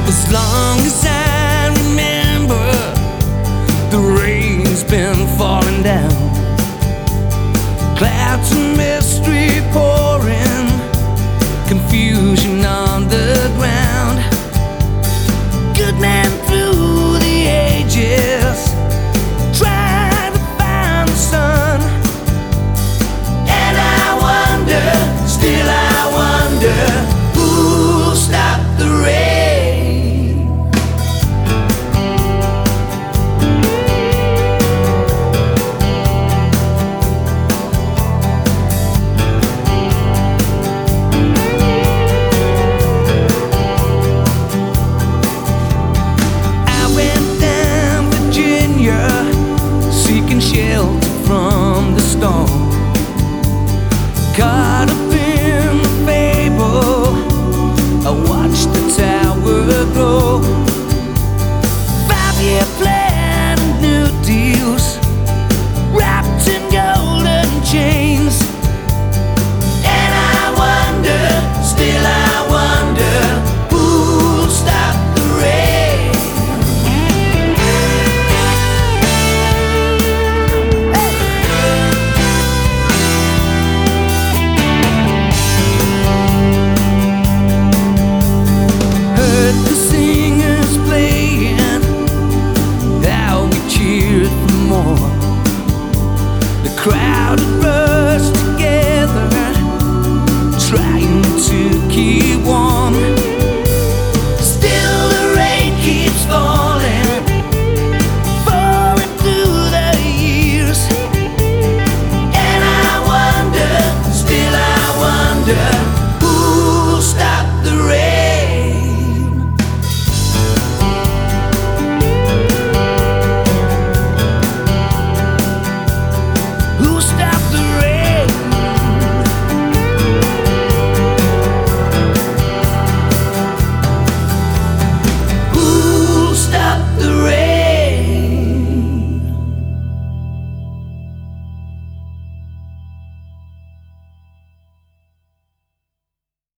As long as I remember, the rain's been falling down. Clouds of mystery pouring, confusion on the ground. Good men through the ages try to find the sun. And I wonder, still I wonder, who'll stop the rain? Shelter from the storm, caught up in the fable. I watched the tower grow. 5-year plan and new deals, wrapped in golden chains.